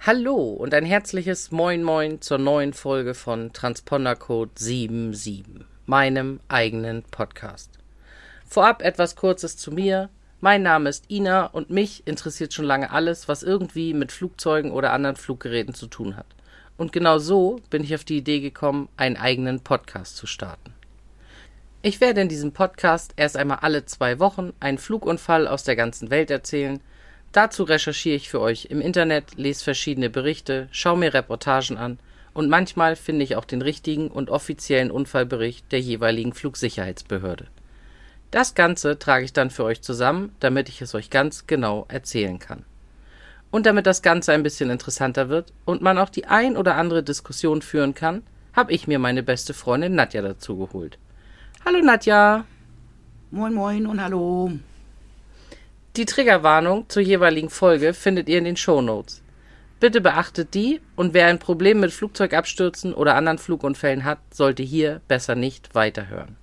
Hallo und ein herzliches Moin Moin zur neuen Folge von Transpondercode 77, meinem eigenen Podcast. Vorab etwas Kurzes zu mir. Mein Name ist Ina und mich interessiert schon lange alles, was irgendwie mit Flugzeugen oder anderen Fluggeräten zu tun hat. Und genau so bin ich auf die Idee gekommen, einen eigenen Podcast zu starten. Ich werde in diesem Podcast erst einmal alle 2 Wochen einen Flugunfall aus der ganzen Welt erzählen. Dazu recherchiere ich für euch im Internet, lese verschiedene Berichte, schaue mir Reportagen an und manchmal finde ich auch den richtigen und offiziellen Unfallbericht der jeweiligen Flugsicherheitsbehörde. Das Ganze trage ich dann für euch zusammen, damit ich es euch ganz genau erzählen kann. Und damit das Ganze ein bisschen interessanter wird und man auch die ein oder andere Diskussion führen kann, habe ich mir meine beste Freundin Nadja dazu geholt. Hallo Nadja! Moin Moin und hallo! Die Triggerwarnung zur jeweiligen Folge findet ihr in den Shownotes. Bitte beachtet die und wer ein Problem mit Flugzeugabstürzen oder anderen Flugunfällen hat, sollte hier besser nicht weiterhören.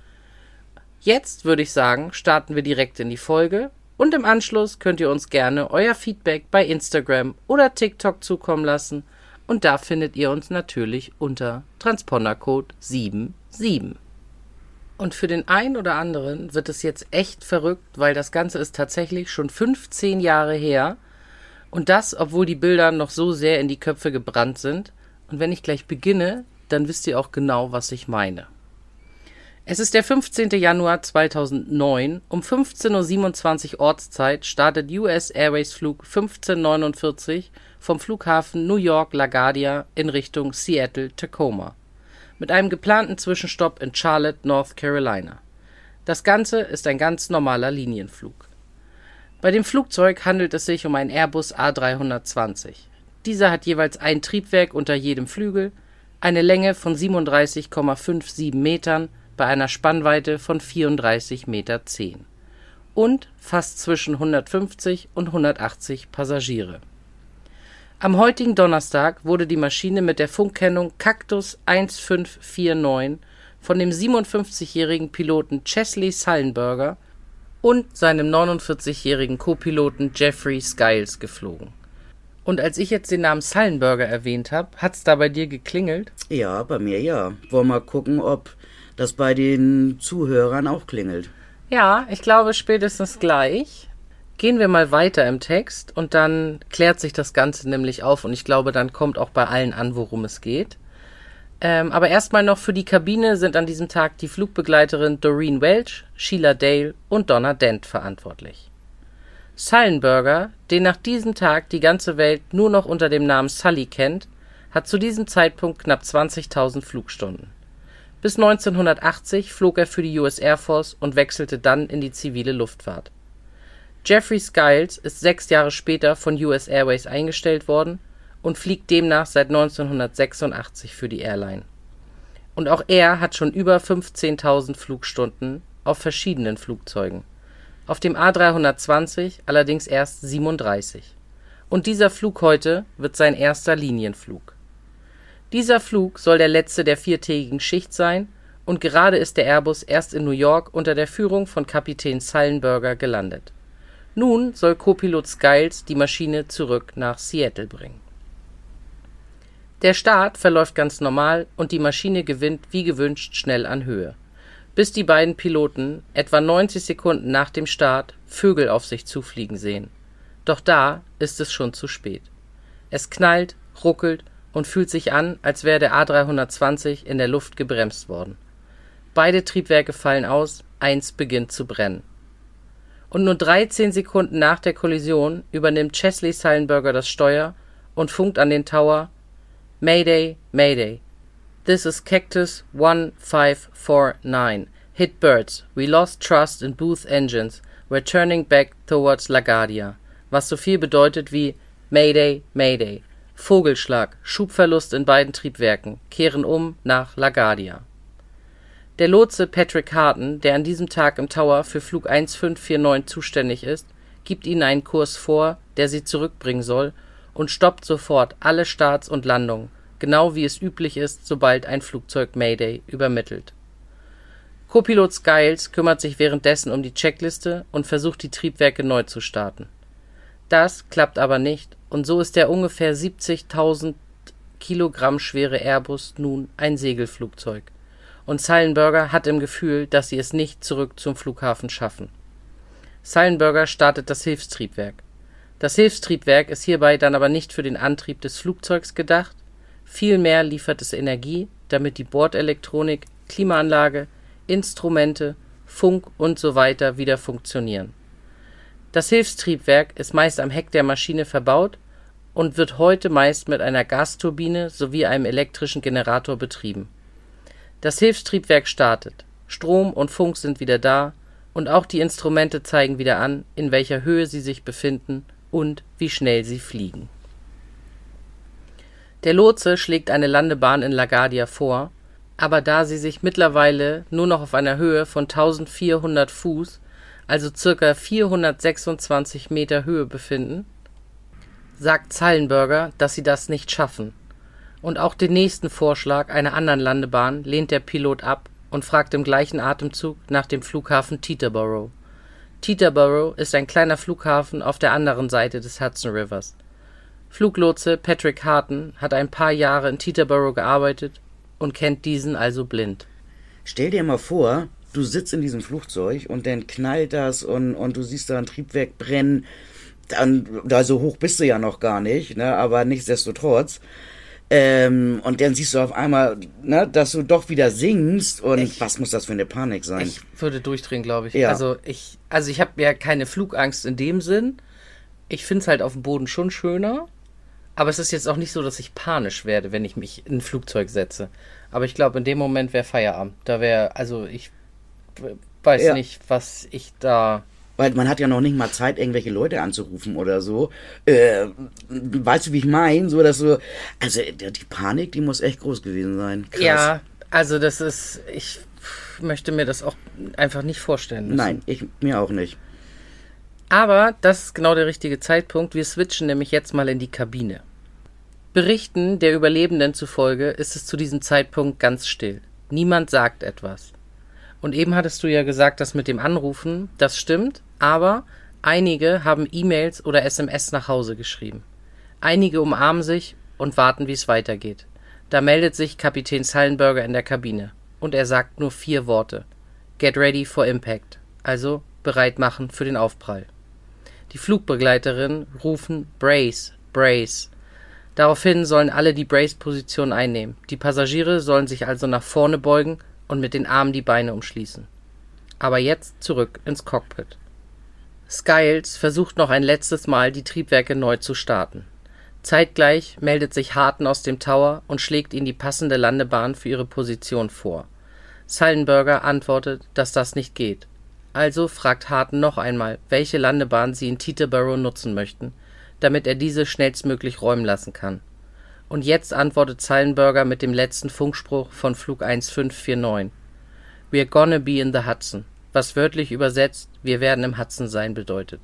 Jetzt würde ich sagen, starten wir direkt in die Folge und im Anschluss könnt ihr uns gerne euer Feedback bei Instagram oder TikTok zukommen lassen und da findet ihr uns natürlich unter Transpondercode 77. Und für den einen oder anderen wird es jetzt echt verrückt, weil das Ganze ist tatsächlich schon 15 Jahre her. Und das, obwohl die Bilder noch so sehr in die Köpfe gebrannt sind. Und wenn ich gleich beginne, dann wisst ihr auch genau, was ich meine. Es ist der 15. Januar 2009. Um 15:27 Uhr Ortszeit startet US Airways Flug 1549 vom Flughafen New York LaGuardia in Richtung Seattle-Tacoma. Mit einem geplanten Zwischenstopp in Charlotte, North Carolina. Das Ganze ist ein ganz normaler Linienflug. Bei dem Flugzeug handelt es sich um einen Airbus A320. Dieser hat jeweils ein Triebwerk unter jedem Flügel, eine Länge von 37,57 Metern bei einer Spannweite von 34,10 Meter und fasst zwischen 150 und 180 Passagiere. Am heutigen Donnerstag wurde die Maschine mit der Funkkennung Cactus 1549 von dem 57-jährigen Piloten Chesley Sullenberger und seinem 49-jährigen Co-Piloten Jeffrey Skiles geflogen. Und als ich jetzt den Namen Sullenberger erwähnt habe, hat's da bei dir geklingelt? Ja, bei mir ja. Wollen wir mal gucken, ob das bei den Zuhörern auch klingelt. Ja, ich glaube spätestens gleich. Gehen wir mal weiter im Text und dann klärt sich das Ganze nämlich auf und ich glaube, dann kommt auch bei allen an, worum es geht. Aber erstmal noch für die Kabine sind an diesem Tag die Flugbegleiterin Doreen Welch, Sheila Dale und Donna Dent verantwortlich. Sullenberger, den nach diesem Tag die ganze Welt nur noch unter dem Namen Sully kennt, hat zu diesem Zeitpunkt knapp 20.000 Flugstunden. Bis 1980 flog er für die US Air Force und wechselte dann in die zivile Luftfahrt. Jeffrey Skiles ist 6 Jahre später von US Airways eingestellt worden und fliegt demnach seit 1986 für die Airline. Und auch er hat schon über 15.000 Flugstunden auf verschiedenen Flugzeugen. Auf dem A320 allerdings erst 37. Und dieser Flug heute wird sein erster Linienflug. Dieser Flug soll der letzte der 4-tägigen Schicht sein und gerade ist der Airbus erst in New York unter der Führung von Kapitän Sullenberger gelandet. Nun soll Co-Pilot Skiles die Maschine zurück nach Seattle bringen. Der Start verläuft ganz normal und die Maschine gewinnt wie gewünscht schnell an Höhe, bis die beiden Piloten etwa 90 Sekunden nach dem Start Vögel auf sich zufliegen sehen. Doch da ist es schon zu spät. Es knallt, ruckelt und fühlt sich an, als wäre der A320 in der Luft gebremst worden. Beide Triebwerke fallen aus, eins beginnt zu brennen. Und nur 13 Sekunden nach der Kollision übernimmt Chesley Sullenberger das Steuer und funkt an den Tower: Mayday, Mayday. This is Cactus 1549. Hit birds. We lost trust in both engines. We're turning back towards LaGuardia. Was so viel bedeutet wie Mayday, Mayday. Vogelschlag, Schubverlust in beiden Triebwerken, kehren um nach LaGuardia. Der Lotse Patrick Harton, der an diesem Tag im Tower für Flug 1549 zuständig ist, gibt ihnen einen Kurs vor, der sie zurückbringen soll, und stoppt sofort alle Starts und Landungen, genau wie es üblich ist, sobald ein Flugzeug Mayday übermittelt. Co-Pilot Skiles kümmert sich währenddessen um die Checkliste und versucht, die Triebwerke neu zu starten. Das klappt aber nicht und so ist der ungefähr 70.000 Kilogramm schwere Airbus nun ein Segelflugzeug. Und Sullenberger hat im Gefühl, dass sie es nicht zurück zum Flughafen schaffen. Sullenberger startet das Hilfstriebwerk. Das Hilfstriebwerk ist hierbei dann aber nicht für den Antrieb des Flugzeugs gedacht, vielmehr liefert es Energie, damit die Bordelektronik, Klimaanlage, Instrumente, Funk und so weiter wieder funktionieren. Das Hilfstriebwerk ist meist am Heck der Maschine verbaut und wird heute meist mit einer Gasturbine sowie einem elektrischen Generator betrieben. Das Hilfstriebwerk startet, Strom und Funk sind wieder da und auch die Instrumente zeigen wieder an, in welcher Höhe sie sich befinden und wie schnell sie fliegen. Der Lotse schlägt eine Landebahn in LaGuardia vor, aber da sie sich mittlerweile nur noch auf einer Höhe von 1400 Fuß, also ca. 426 Meter Höhe befinden, sagt Sullenberger, dass sie das nicht schaffen. Und auch den nächsten Vorschlag einer anderen Landebahn lehnt der Pilot ab und fragt im gleichen Atemzug nach dem Flughafen Teterboro. Teterboro ist ein kleiner Flughafen auf der anderen Seite des Hudson Rivers. Fluglotse Patrick Harton hat ein paar Jahre in Teterboro gearbeitet und kennt diesen also blind. Stell dir mal vor, du sitzt in diesem Flugzeug und dann knallt das und du siehst da ein Triebwerk brennen. Da so hoch bist du ja noch gar nicht, ne? Aber nichtsdestotrotz. Und dann siehst du auf einmal, ne, dass du doch wieder sinkst und was muss das für eine Panik sein? Ich würde durchdrehen, glaube ich. Ja. Also ich habe ja keine Flugangst in dem Sinn. Ich finde es halt auf dem Boden schon schöner. Aber es ist jetzt auch nicht so, dass ich panisch werde, wenn ich mich in ein Flugzeug setze. Aber ich glaube, in dem Moment wäre Feierabend. Ich weiß nicht, was ich da... Weil man hat ja noch nicht mal Zeit, irgendwelche Leute anzurufen oder so. Weißt du, wie ich meine? So, dass so, also die Panik, die muss echt groß gewesen sein. Krass. Ja, also ich möchte mir das auch einfach nicht vorstellen müssen. Nein, mir auch nicht. Aber das ist genau der richtige Zeitpunkt. Wir switchen nämlich jetzt mal in die Kabine. Berichten der Überlebenden zufolge ist es zu diesem Zeitpunkt ganz still. Niemand sagt etwas. Und eben hattest du ja gesagt, das mit dem Anrufen, das stimmt, aber einige haben E-Mails oder SMS nach Hause geschrieben. Einige umarmen sich und warten, wie es weitergeht. Da meldet sich Kapitän Sullenberger in der Kabine und er sagt nur 4 Worte. Get ready for impact, also bereit machen für den Aufprall. Die Flugbegleiterinnen rufen Brace, Brace. Daraufhin sollen alle die Brace-Position einnehmen. Die Passagiere sollen sich also nach vorne beugen und mit den Armen die Beine umschließen. Aber jetzt zurück ins Cockpit. Skiles versucht noch ein letztes Mal, die Triebwerke neu zu starten. Zeitgleich meldet sich Harton aus dem Tower und schlägt ihnen die passende Landebahn für ihre Position vor. Sullenberger antwortet, dass das nicht geht. Also fragt Harton noch einmal, welche Landebahn sie in Teterboro nutzen möchten, damit er diese schnellstmöglich räumen lassen kann. Und jetzt antwortet Sullenberger mit dem letzten Funkspruch von Flug 1549. We're gonna be in the Hudson, was wörtlich übersetzt, wir werden im Hudson sein bedeutet.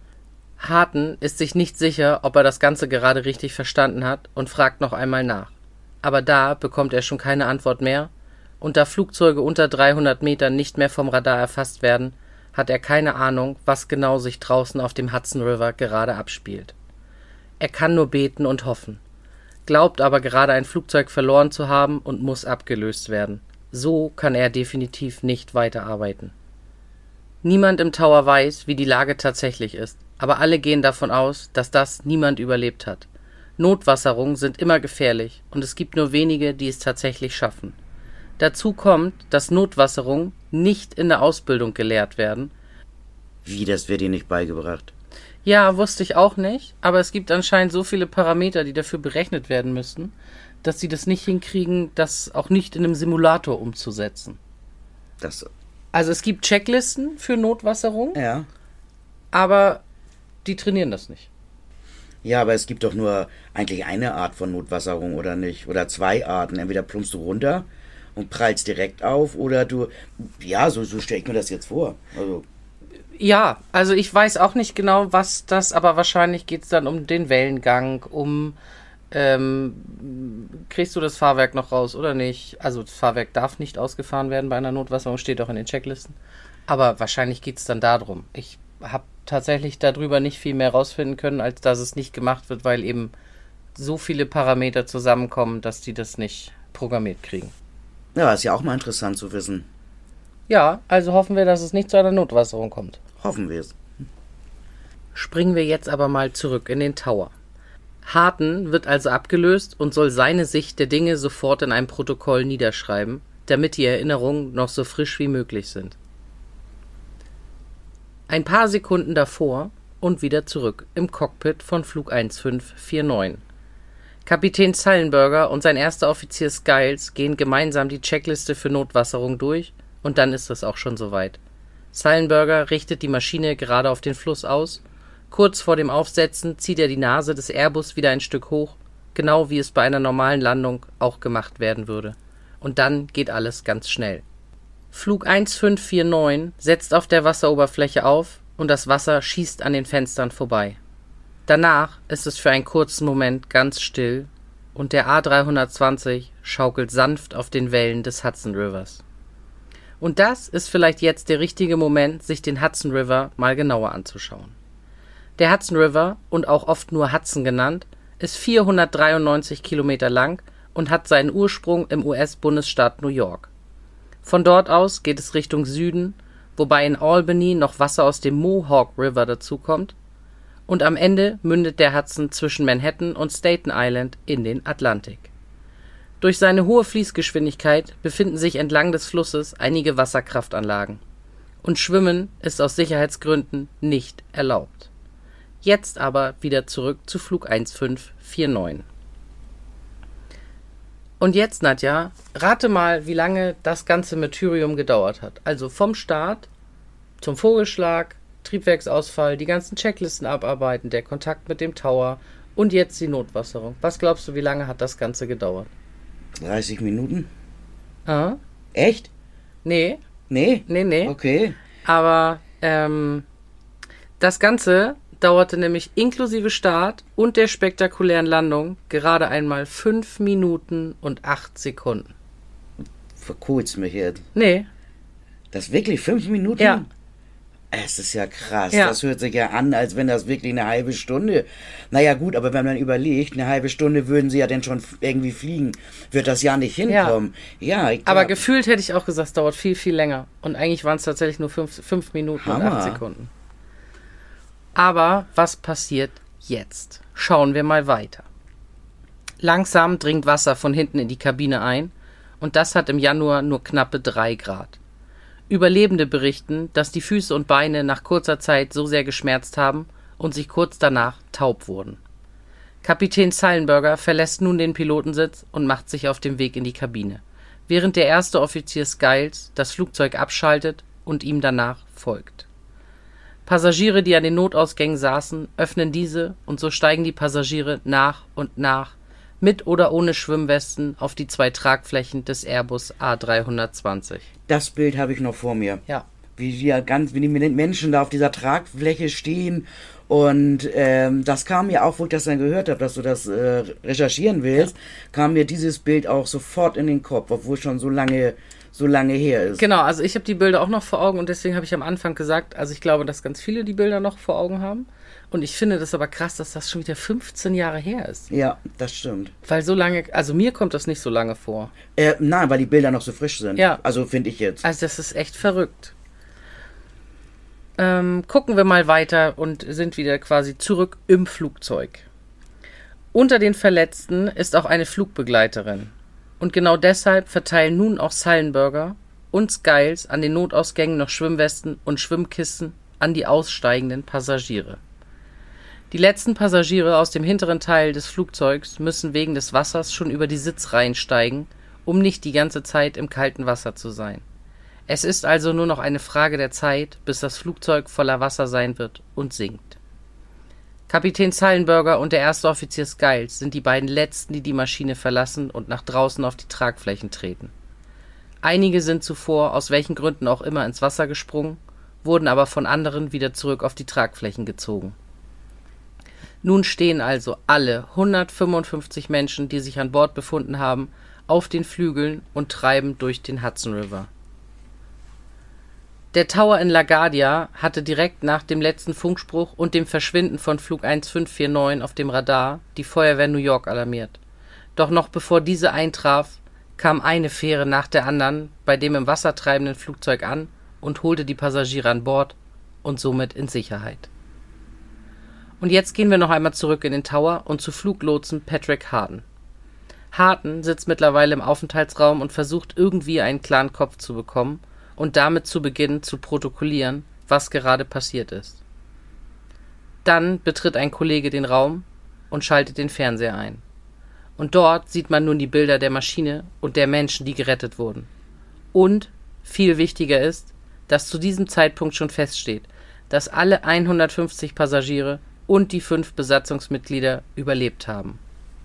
Harton ist sich nicht sicher, ob er das Ganze gerade richtig verstanden hat und fragt noch einmal nach. Aber da bekommt er schon keine Antwort mehr und da Flugzeuge unter 300 Metern nicht mehr vom Radar erfasst werden, hat er keine Ahnung, was genau sich draußen auf dem Hudson River gerade abspielt. Er kann nur beten und hoffen, glaubt aber gerade ein Flugzeug verloren zu haben und muss abgelöst werden. So kann er definitiv nicht weiterarbeiten. Niemand im Tower weiß, wie die Lage tatsächlich ist, aber alle gehen davon aus, dass das niemand überlebt hat. Notwasserungen sind immer gefährlich und es gibt nur wenige, die es tatsächlich schaffen. Dazu kommt, dass Notwasserungen nicht in der Ausbildung gelehrt werden. Wie, das wird dir nicht beigebracht? Ja, wusste ich auch nicht, aber es gibt anscheinend so viele Parameter, die dafür berechnet werden müssen, dass sie das nicht hinkriegen, das auch nicht in einem Simulator umzusetzen. Also es gibt Checklisten für Notwasserung, Ja. aber die trainieren das nicht. Ja, aber es gibt doch nur eigentlich eine Art von Notwasserung, oder nicht? Oder 2 Arten. Entweder plumpst du runter und prallst direkt auf, oder du... Ja, so stelle ich mir das jetzt vor. Also... Ja, also ich weiß auch nicht genau, was das, aber wahrscheinlich geht es dann um den Wellengang, kriegst du das Fahrwerk noch raus oder nicht? Also das Fahrwerk darf nicht ausgefahren werden bei einer Notwasserung, steht auch in den Checklisten. Aber wahrscheinlich geht es dann darum. Ich habe tatsächlich darüber nicht viel mehr rausfinden können, als dass es nicht gemacht wird, weil eben so viele Parameter zusammenkommen, dass die das nicht programmiert kriegen. Ja, ist ja auch mal interessant zu wissen. Ja, also hoffen wir, dass es nicht zu einer Notwasserung kommt. Hoffen wir es. Springen wir jetzt aber mal zurück in den Tower. Harten wird also abgelöst und soll seine Sicht der Dinge sofort in einem Protokoll niederschreiben, damit die Erinnerungen noch so frisch wie möglich sind. Ein paar Sekunden davor und wieder zurück im Cockpit von Flug 1549. Kapitän Sullenberger und sein erster Offizier Skiles gehen gemeinsam die Checkliste für Notwasserung durch und dann ist es auch schon soweit. Sullenberger richtet die Maschine gerade auf den Fluss aus. Kurz vor dem Aufsetzen zieht er die Nase des Airbus wieder ein Stück hoch, genau wie es bei einer normalen Landung auch gemacht werden würde. Und dann geht alles ganz schnell. Flug 1549 setzt auf der Wasseroberfläche auf und das Wasser schießt an den Fenstern vorbei. Danach ist es für einen kurzen Moment ganz still und der A320 schaukelt sanft auf den Wellen des Hudson Rivers. Und das ist vielleicht jetzt der richtige Moment, sich den Hudson River mal genauer anzuschauen. Der Hudson River, und auch oft nur Hudson genannt, ist 493 Kilometer lang und hat seinen Ursprung im US-Bundesstaat New York. Von dort aus geht es Richtung Süden, wobei in Albany noch Wasser aus dem Mohawk River dazukommt, und am Ende mündet der Hudson zwischen Manhattan und Staten Island in den Atlantik. Durch seine hohe Fließgeschwindigkeit befinden sich entlang des Flusses einige Wasserkraftanlagen. Und Schwimmen ist aus Sicherheitsgründen nicht erlaubt. Jetzt aber wieder zurück zu Flug 1549. Und jetzt, Nadja, rate mal, wie lange das ganze Martyrium gedauert hat. Also vom Start zum Vogelschlag, Triebwerksausfall, die ganzen Checklisten abarbeiten, der Kontakt mit dem Tower und jetzt die Notwasserung. Was glaubst du, wie lange hat das Ganze gedauert? 30 Minuten? Ah? Echt? Nee. Nee? Nee. Okay. Aber das Ganze dauerte nämlich inklusive Start und der spektakulären Landung gerade einmal 5 Minuten und 8 Sekunden. Verkohlst mich jetzt. Nee. Das wirklich 5 Minuten? Ja. Es ist ja krass. Ja. Das hört sich ja an, als wenn das wirklich eine halbe Stunde. Naja gut, aber wenn man überlegt, eine halbe Stunde würden sie ja dann schon irgendwie fliegen, wird das ja nicht hinkommen. Ja, ich glaub, Aber gefühlt hätte ich auch gesagt, es dauert viel, viel länger. Und eigentlich waren es tatsächlich nur 5 Minuten und Hammer. 8 Sekunden. Aber was passiert jetzt? Schauen wir mal weiter. Langsam dringt Wasser von hinten in die Kabine ein und das hat im Januar nur knappe 3 Grad. Überlebende berichten, dass die Füße und Beine nach kurzer Zeit so sehr geschmerzt haben und sich kurz danach taub wurden. Kapitän Sullenberger verlässt nun den Pilotensitz und macht sich auf den Weg in die Kabine, während der erste Offizier Skiles das Flugzeug abschaltet und ihm danach folgt. Passagiere, die an den Notausgängen saßen, öffnen diese und so steigen die Passagiere nach und nach, mit oder ohne Schwimmwesten, auf die 2 Tragflächen des Airbus A320. das Bild habe ich noch vor mir. Ja. Wie die Menschen da auf dieser Tragfläche stehen. Und das kam mir auch, wo ich das dann gehört habe, dass du das recherchieren willst, kam mir dieses Bild auch sofort in den Kopf, obwohl es schon so lange her ist. Genau, also ich habe die Bilder auch noch vor Augen und deswegen habe ich am Anfang gesagt, also ich glaube, dass ganz viele die Bilder noch vor Augen haben. Und ich finde das aber krass, dass das schon wieder 15 Jahre her ist. Ja, das stimmt. Weil so lange, also mir kommt das nicht so lange vor. Nein, weil die Bilder noch so frisch sind. Ja. Also finde ich jetzt. Also das ist echt verrückt. Gucken wir mal weiter und sind wieder quasi zurück im Flugzeug. Unter den Verletzten ist auch eine Flugbegleiterin. Und genau deshalb verteilen nun auch Sullenberger und Skiles an den Notausgängen noch Schwimmwesten und Schwimmkissen an die aussteigenden Passagiere. Die letzten Passagiere aus dem hinteren Teil des Flugzeugs müssen wegen des Wassers schon über die Sitzreihen steigen, um nicht die ganze Zeit im kalten Wasser zu sein. Es ist also nur noch eine Frage der Zeit, bis das Flugzeug voller Wasser sein wird und sinkt. Kapitän Sullenberger und der erste Offizier Skiles sind die beiden letzten, die die Maschine verlassen und nach draußen auf die Tragflächen treten. Einige sind zuvor, aus welchen Gründen auch immer, ins Wasser gesprungen, wurden aber von anderen wieder zurück auf die Tragflächen gezogen. Nun stehen also alle 155 Menschen, die sich an Bord befunden haben, auf den Flügeln und treiben durch den Hudson River. Der Tower in LaGuardia hatte direkt nach dem letzten Funkspruch und dem Verschwinden von Flug 1549 auf dem Radar die Feuerwehr New York alarmiert. Doch noch bevor diese eintraf, kam eine Fähre nach der anderen bei dem im Wasser treibenden Flugzeug an und holte die Passagiere an Bord und somit in Sicherheit. Und jetzt gehen wir noch einmal zurück in den Tower und zu Fluglotsen Patrick Harden. Harden sitzt mittlerweile im Aufenthaltsraum und versucht irgendwie einen klaren Kopf zu bekommen und damit zu beginnen zu protokollieren, was gerade passiert ist. Dann betritt ein Kollege den Raum und schaltet den Fernseher ein. Und dort sieht man nun die Bilder der Maschine und der Menschen, die gerettet wurden. Und, viel wichtiger ist, dass zu diesem Zeitpunkt schon feststeht, dass alle 150 Passagiere und die 5 Besatzungsmitglieder überlebt haben.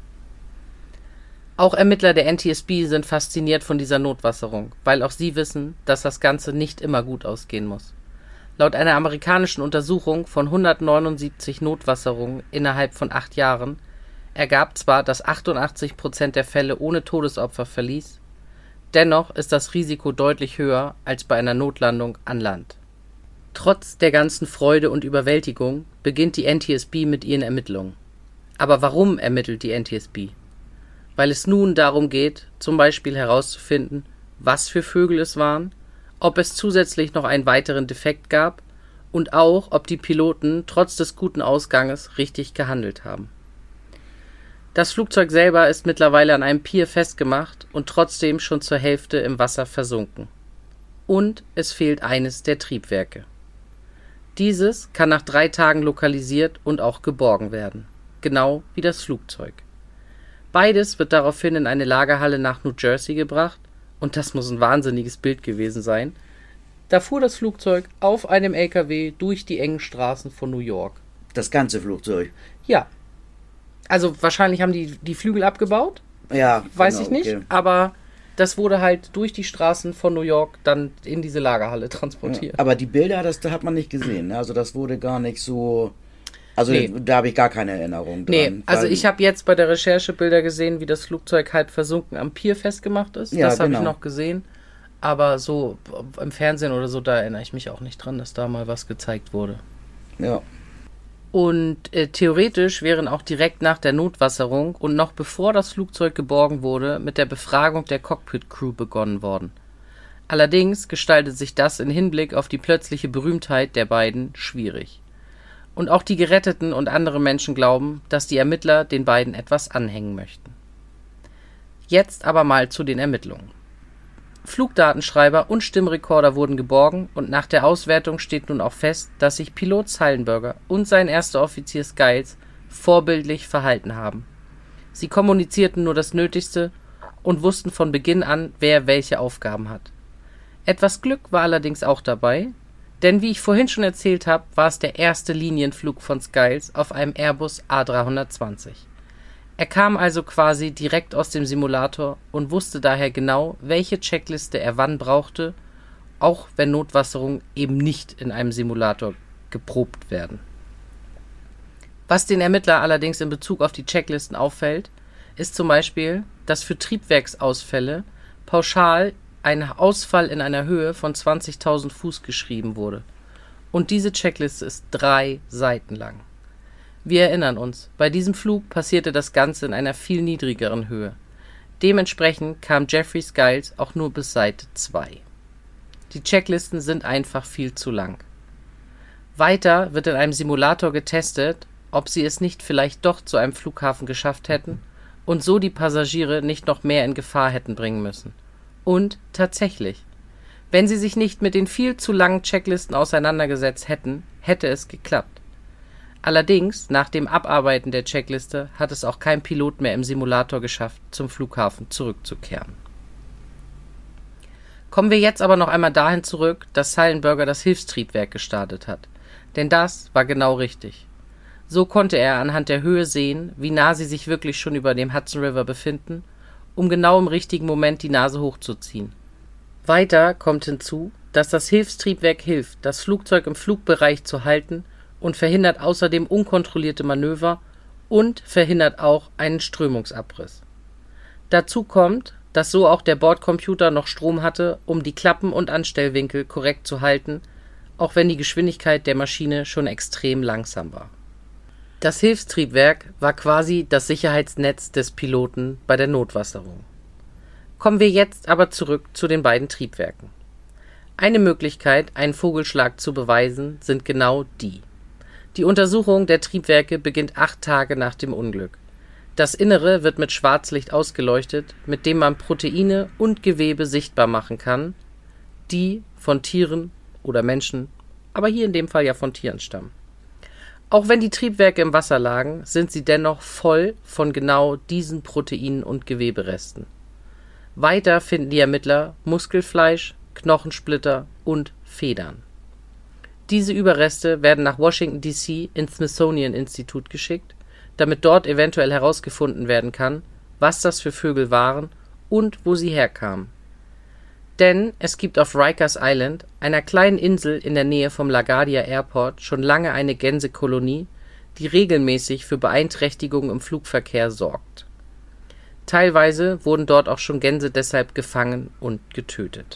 Auch Ermittler der NTSB sind fasziniert von dieser Notwasserung, weil auch sie wissen, dass das Ganze nicht immer gut ausgehen muss. Laut einer amerikanischen Untersuchung von 179 Notwasserungen innerhalb von 8 Jahren ergab zwar, dass 88% der Fälle ohne Todesopfer verließ, dennoch ist das Risiko deutlich höher als bei einer Notlandung an Land. Trotz der ganzen Freude und Überwältigung beginnt die NTSB mit ihren Ermittlungen. Aber warum ermittelt die NTSB? Weil es nun darum geht, zum Beispiel herauszufinden, was für Vögel es waren, ob es zusätzlich noch einen weiteren Defekt gab und auch, ob die Piloten trotz des guten Ausganges richtig gehandelt haben. Das Flugzeug selber ist mittlerweile an einem Pier festgemacht und trotzdem schon zur Hälfte im Wasser versunken. Und es fehlt eines der Triebwerke. Dieses kann nach 3 Tagen lokalisiert und auch geborgen werden, genau wie das Flugzeug. Beides wird daraufhin in eine Lagerhalle nach New Jersey gebracht und das muss ein wahnsinniges Bild gewesen sein. Da fuhr das Flugzeug auf einem LKW durch die engen Straßen von New York. Das ganze Flugzeug? Ja. Also wahrscheinlich haben die Flügel abgebaut. Ja. Weiß genau, ich nicht, okay. aber das wurde halt durch die Straßen von New York dann in diese Lagerhalle transportiert. Ja, aber die Bilder, da hat man nicht gesehen. Ne? Also das wurde gar nicht so... Also Nee. da habe ich gar keine Erinnerung dran. Nee, also weil- ich habe jetzt bei der Recherche Bilder gesehen, wie das Flugzeug halb versunken am Pier festgemacht ist. Ja, Das habe ich genau. noch gesehen. Aber so im Fernsehen oder so, da erinnere ich mich auch nicht dran, dass da mal was gezeigt wurde. Ja. Und theoretisch wären auch direkt nach der Notwasserung und noch bevor das Flugzeug geborgen wurde, mit der Befragung der Cockpit-Crew begonnen worden. Allerdings gestaltet sich das in Hinblick auf die plötzliche Berühmtheit der beiden schwierig. Und auch die Geretteten und andere Menschen glauben, dass die Ermittler den beiden etwas anhängen möchten. Jetzt aber mal zu den Ermittlungen. Flugdatenschreiber und Stimmrekorder wurden geborgen und nach der Auswertung steht nun auch fest, dass sich Pilot Sullenberger und sein erster Offizier Skiles vorbildlich verhalten haben. Sie kommunizierten nur das Nötigste und wussten von Beginn an, wer welche Aufgaben hat. Etwas Glück war allerdings auch dabei, denn wie ich vorhin schon erzählt habe, war es der erste Linienflug von Skiles auf einem Airbus A320. Er kam also quasi direkt aus dem Simulator und wusste daher genau, welche Checkliste er wann brauchte, auch wenn Notwasserungen eben nicht in einem Simulator geprobt werden. Was den Ermittler allerdings in Bezug auf die Checklisten auffällt, ist zum Beispiel, dass für Triebwerksausfälle pauschal ein Ausfall in einer Höhe von 20.000 Fuß geschrieben wurde. Und diese Checkliste ist 3 Seiten lang. Wir erinnern uns, bei diesem Flug passierte das Ganze in einer viel niedrigeren Höhe. Dementsprechend kam Jeffrey Skiles auch nur bis Seite 2. Die Checklisten sind einfach viel zu lang. Weiter wird in einem Simulator getestet, ob sie es nicht vielleicht doch zu einem Flughafen geschafft hätten und so die Passagiere nicht noch mehr in Gefahr hätten bringen müssen. Und tatsächlich, wenn sie sich nicht mit den viel zu langen Checklisten auseinandergesetzt hätten, hätte es geklappt. Allerdings, nach dem Abarbeiten der Checkliste hat es auch kein Pilot mehr im Simulator geschafft, zum Flughafen zurückzukehren. Kommen wir jetzt aber noch einmal dahin zurück, dass Sullenberger das Hilfstriebwerk gestartet hat. Denn das war genau richtig. So konnte er anhand der Höhe sehen, wie nah sie sich wirklich schon über dem Hudson River befinden, um genau im richtigen Moment die Nase hochzuziehen. Weiter kommt hinzu, dass das Hilfstriebwerk hilft, das Flugzeug im Flugbereich zu halten und verhindert außerdem unkontrollierte Manöver und verhindert auch einen Strömungsabriss. Dazu kommt, dass so auch der Bordcomputer noch Strom hatte, um die Klappen und Anstellwinkel korrekt zu halten, auch wenn die Geschwindigkeit der Maschine schon extrem langsam war. Das Hilfstriebwerk war quasi das Sicherheitsnetz des Piloten bei der Notwasserung. Kommen wir jetzt aber zurück zu den beiden Triebwerken. Eine Möglichkeit, einen Vogelschlag zu beweisen, sind genau die. Die Untersuchung der Triebwerke beginnt 8 Tage nach dem Unglück. Das Innere wird mit Schwarzlicht ausgeleuchtet, mit dem man Proteine und Gewebe sichtbar machen kann, die von Tieren oder Menschen, aber hier in dem Fall ja von Tieren stammen. Auch wenn die Triebwerke im Wasser lagen, sind sie dennoch voll von genau diesen Proteinen und Geweberesten. Weiter finden die Ermittler Muskelfleisch, Knochensplitter und Federn. Diese Überreste werden nach Washington D.C. ins Smithsonian-Institut geschickt, damit dort eventuell herausgefunden werden kann, was das für Vögel waren und wo sie herkamen. Denn es gibt auf Rikers Island, einer kleinen Insel in der Nähe vom LaGuardia Airport, schon lange eine Gänsekolonie, die regelmäßig für Beeinträchtigungen im Flugverkehr sorgt. Teilweise wurden dort auch schon Gänse deshalb gefangen und getötet.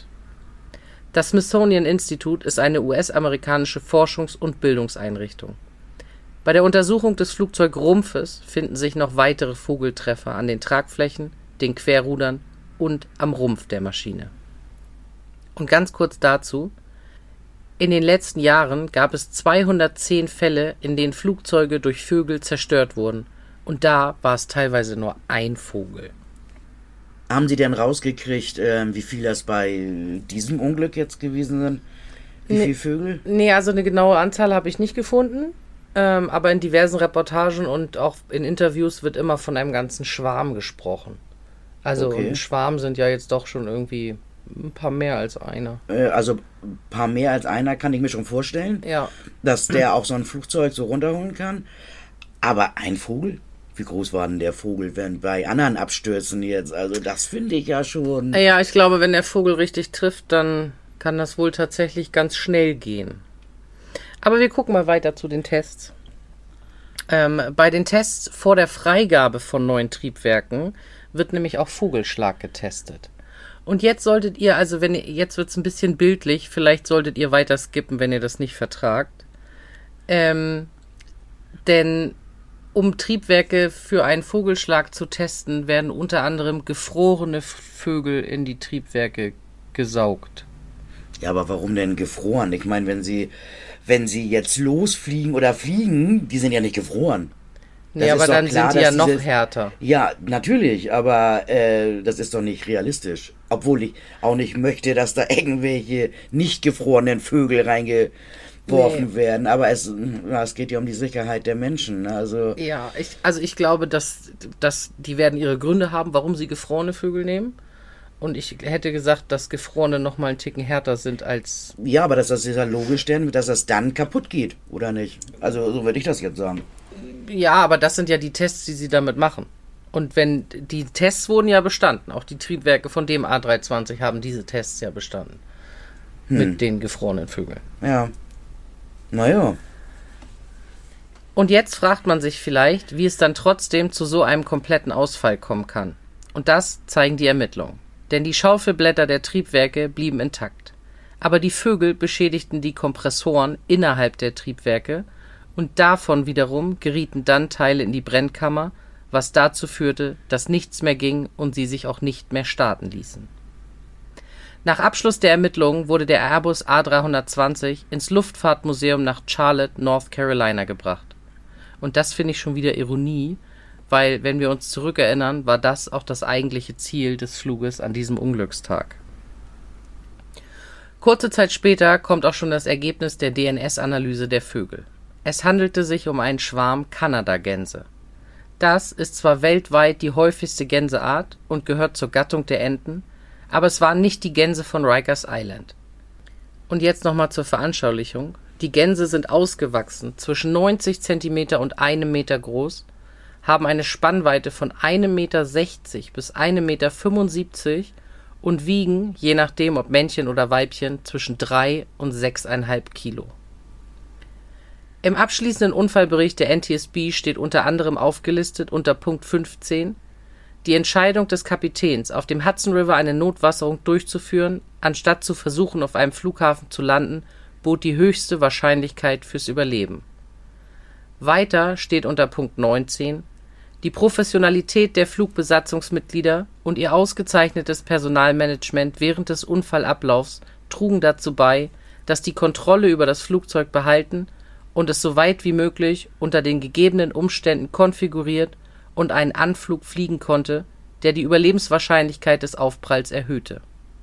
Das Smithsonian Institute ist eine US-amerikanische Forschungs- und Bildungseinrichtung. Bei der Untersuchung des Flugzeugrumpfes finden sich noch weitere Vogeltreffer an den Tragflächen, den Querrudern und am Rumpf der Maschine. Und ganz kurz dazu: In den letzten Jahren gab es 210 Fälle, in denen Flugzeuge durch Vögel zerstört wurden. Und da war es teilweise nur ein Vogel. Haben Sie denn rausgekriegt, wie viel das bei diesem Unglück jetzt gewesen sind? Wie viele Vögel? Nee, also eine genaue Anzahl habe ich nicht gefunden. Aber in diversen Reportagen und auch in Interviews wird immer von einem ganzen Schwarm gesprochen. Also Okay. ein Schwarm sind ja jetzt doch schon irgendwie ein paar mehr als einer. Also ein paar mehr als einer kann ich mir schon vorstellen, Ja. dass der auch so ein Flugzeug so runterholen kann. Aber ein Vogel? Wie groß war denn der Vogel wenn bei anderen Abstürzen jetzt? Also das finde ich ja schon... Ja, ich glaube, wenn der Vogel richtig trifft, dann kann das wohl tatsächlich ganz schnell gehen. Aber wir gucken mal weiter zu den Tests. Bei den Tests vor der Freigabe von neuen Triebwerken wird nämlich auch Vogelschlag getestet. Und jetzt solltet ihr, also jetzt wird es ein bisschen bildlich, vielleicht solltet ihr weiter skippen, wenn ihr das nicht vertragt. Denn um Triebwerke für einen Vogelschlag zu testen, werden unter anderem gefrorene Vögel in die Triebwerke gesaugt. Ja, aber warum denn gefroren? Ich meine, wenn sie jetzt losfliegen oder fliegen, die sind ja nicht gefroren. Nee, Das aber ist doch dann klar, sind die ja dass noch diese- härter. Ja, natürlich, aber das ist doch nicht realistisch. Obwohl ich auch nicht möchte, dass da irgendwelche nicht gefrorenen Vögel reingeworfen werden. Aber es geht ja um die Sicherheit der Menschen. Also Ja, ich glaube, dass die werden ihre Gründe haben, warum sie gefrorene Vögel nehmen. Und ich hätte gesagt, dass gefrorene noch mal einen Ticken härter sind als... ja, aber das ist ja logisch, denn dass das dann kaputt geht, oder nicht? Also so würde ich das jetzt sagen. Ja, aber das sind ja die Tests, die sie damit machen. Und wenn die Tests wurden ja bestanden, auch die Triebwerke von dem A320 haben diese Tests ja bestanden. Mit den gefrorenen Vögeln. Ja. Naja. Und jetzt fragt man sich vielleicht, wie es dann trotzdem zu so einem kompletten Ausfall kommen kann. Und das zeigen die Ermittlungen. Denn die Schaufelblätter der Triebwerke blieben intakt. Aber die Vögel beschädigten die Kompressoren innerhalb der Triebwerke und davon wiederum gerieten dann Teile in die Brennkammer, was dazu führte, dass nichts mehr ging und sie sich auch nicht mehr starten ließen. Nach Abschluss der Ermittlungen wurde der Airbus A320 ins Luftfahrtmuseum nach Charlotte, North Carolina gebracht. Und das finde ich schon wieder Ironie, weil, wenn wir uns zurückerinnern, war das auch das eigentliche Ziel des Fluges an diesem Unglückstag. Kurze Zeit später kommt auch schon das Ergebnis der DNS-Analyse der Vögel. Es handelte sich um einen Schwarm Kanadagänse. Das ist zwar weltweit die häufigste Gänseart und gehört zur Gattung der Enten, aber es waren nicht die Gänse von Rikers Island. Und jetzt nochmal zur Veranschaulichung. Die Gänse sind ausgewachsen, zwischen 90 cm und 1 Meter groß, haben eine Spannweite von 1,60 Meter bis 1,75 Meter und wiegen, je nachdem ob Männchen oder Weibchen, zwischen 3 und 6,5 Kilo. Im abschließenden Unfallbericht der NTSB steht unter anderem aufgelistet unter Punkt 15: Die Entscheidung des Kapitäns, auf dem Hudson River eine Notwasserung durchzuführen, anstatt zu versuchen, auf einem Flughafen zu landen, bot die höchste Wahrscheinlichkeit fürs Überleben. Weiter steht unter Punkt 19: Die Professionalität der Flugbesatzungsmitglieder und ihr ausgezeichnetes Personalmanagement während des Unfallablaufs trugen dazu bei, dass die Kontrolle über das Flugzeug behalten und es so weit wie möglich unter den gegebenen Umständen konfiguriert und einen Anflug fliegen konnte, der die Überlebenswahrscheinlichkeit des Aufpralls erhöhte.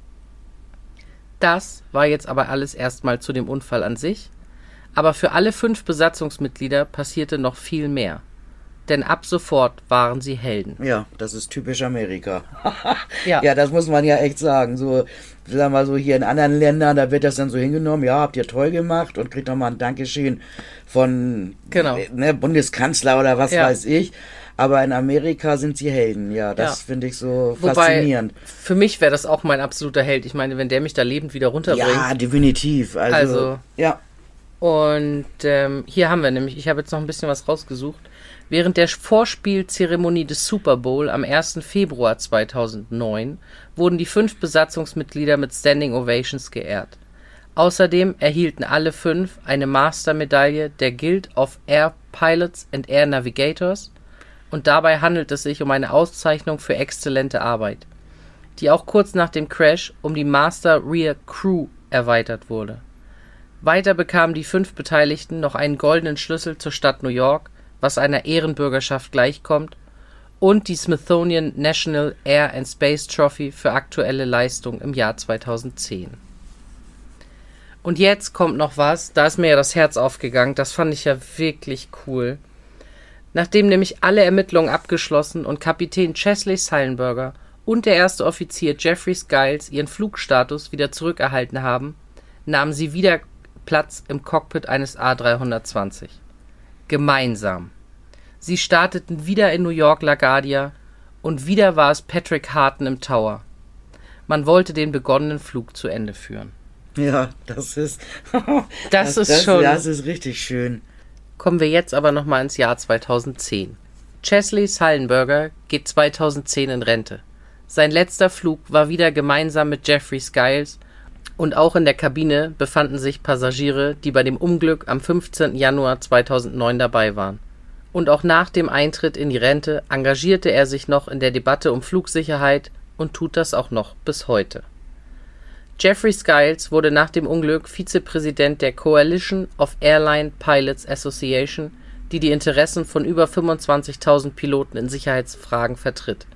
Das war jetzt aber alles erstmal zu dem Unfall an sich, aber für alle 5 Besatzungsmitglieder passierte noch viel mehr. Denn ab sofort waren sie Helden. Ja, das ist typisch Amerika. Ja. Ja, das muss man ja echt sagen. So, sagen wir mal so, hier in anderen Ländern, da wird das dann so hingenommen, ja, habt ihr toll gemacht und kriegt nochmal ein Dankeschön von Genau. Bundeskanzler oder was Ja. weiß ich. Aber in Amerika sind sie Helden. Ja, das Ja. finde ich so Wobei, faszinierend. für mich wäre das auch mein absoluter Held. Ich meine, wenn der mich da lebend wieder runterbringt. Ja, definitiv. Also, ja. Und hier haben wir nämlich, ich habe jetzt noch ein bisschen was rausgesucht. Während der Vorspielzeremonie des Super Bowl am 1. Februar 2009 wurden die 5 Besatzungsmitglieder mit Standing Ovations geehrt. Außerdem erhielten alle 5 eine Mastermedaille der Guild of Air Pilots and Air Navigators, und dabei handelt es sich um eine Auszeichnung für exzellente Arbeit, die auch kurz nach dem Crash um die Master Rear Crew erweitert wurde. Weiter bekamen die 5 Beteiligten noch einen goldenen Schlüssel zur Stadt New York, was einer Ehrenbürgerschaft gleichkommt, und die Smithsonian National Air and Space Trophy für aktuelle Leistung im Jahr 2010. Und jetzt kommt noch was, da ist mir ja das Herz aufgegangen, das fand ich ja wirklich cool. Nachdem nämlich alle Ermittlungen abgeschlossen und Kapitän Chesley Sullenberger und der erste Offizier Jeffrey Skiles ihren Flugstatus wieder zurückerhalten haben, nahmen sie wieder Platz im Cockpit eines A320. Gemeinsam. Sie starteten wieder in New York LaGuardia und wieder war es Patrick Harton im Tower. Man wollte den begonnenen Flug zu Ende führen. Ja, das ist. Das ist schon. Das ist richtig schön. Kommen wir jetzt aber nochmal ins Jahr 2010. Chesley Sullenberger geht 2010 in Rente. Sein letzter Flug war wieder gemeinsam mit Jeffrey Skiles, und auch in der Kabine befanden sich Passagiere, die bei dem Unglück am 15. Januar 2009 dabei waren. Und auch nach dem Eintritt in die Rente engagierte er sich noch in der Debatte um Flugsicherheit und tut das auch noch bis heute. Jeffrey Skiles wurde nach dem Unglück Vizepräsident der Coalition of Airline Pilots Association, die die Interessen von über 25.000 Piloten in Sicherheitsfragen vertritt.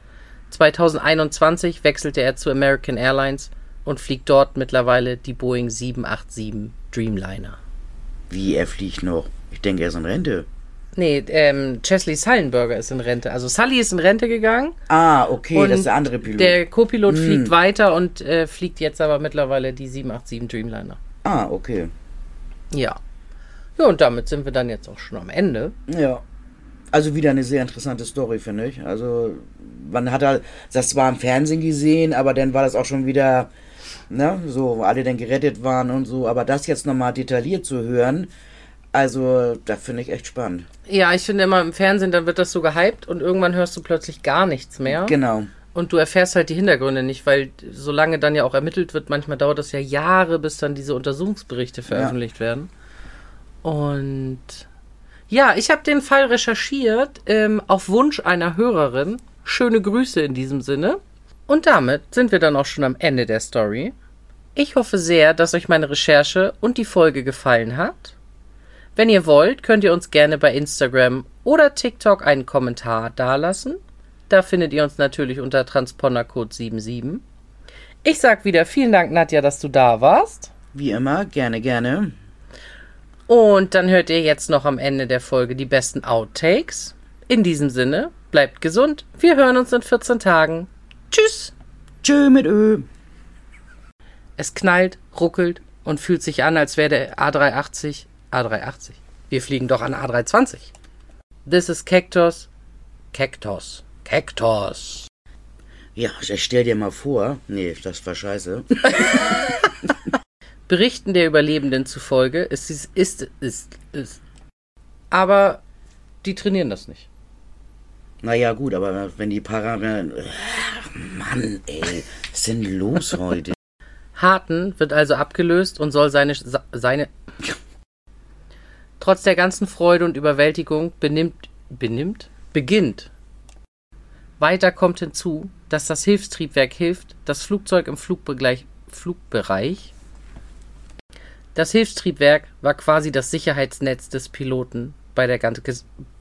2021 wechselte er zu American Airlines und fliegt dort mittlerweile die Boeing 787 Dreamliner. Wie, er fliegt noch? Ich denke, er ist in Rente. Nee, Chesley Sullenberger ist in Rente. Also Sully ist in Rente gegangen. Ah, okay, und das ist der andere Pilot. Der Co-Pilot fliegt weiter und fliegt jetzt aber mittlerweile die 787 Dreamliner. Ah, okay. Ja. Ja, und damit sind wir dann jetzt auch schon am Ende. Ja. Also wieder eine sehr interessante Story, finde ich. Also man hat halt das zwar im Fernsehen gesehen, aber dann war das auch schon wieder, ne, so, wo alle dann gerettet waren und so. Aber das jetzt nochmal detailliert zu hören, also da finde ich echt spannend. Ja, ich finde immer im Fernsehen, dann wird das so gehypt und irgendwann hörst du plötzlich gar nichts mehr. Genau. Und du erfährst halt die Hintergründe nicht, weil solange dann ja auch ermittelt wird, manchmal dauert das ja Jahre, bis dann diese Untersuchungsberichte veröffentlicht werden. Und ja, ich habe den Fall recherchiert, auf Wunsch einer Hörerin. Schöne Grüße in diesem Sinne. Und damit sind wir dann auch schon am Ende der Story. Ich hoffe sehr, dass euch meine Recherche und die Folge gefallen hat. Wenn ihr wollt, könnt ihr uns gerne bei Instagram oder TikTok einen Kommentar dalassen. Da findet ihr uns natürlich unter Transpondercode 77. Ich sag wieder vielen Dank, Nadja, dass du da warst. Wie immer, gerne, gerne. Und dann hört ihr jetzt noch am Ende der Folge die besten Outtakes. In diesem Sinne, bleibt gesund. Wir hören uns in 14 Tagen. Tschüss. Tschö mit Ö. Es knallt, ruckelt und fühlt sich an, als wäre der A380. A380. Wir fliegen doch an A320. This is Cactus. Cactus. Cactus. Ja, stell dir mal vor. Nee, das war scheiße. Berichten der Überlebenden zufolge ist. Aber die trainieren das nicht. Naja, gut, aber wenn die Parameter. Mann, ey, was ist denn los heute? Harten wird also abgelöst und soll Trotz der ganzen Freude und Überwältigung beginnt. Weiter kommt hinzu, dass das Hilfstriebwerk hilft, das Flugzeug im Flugbereich. Das Hilfstriebwerk war quasi das Sicherheitsnetz des Piloten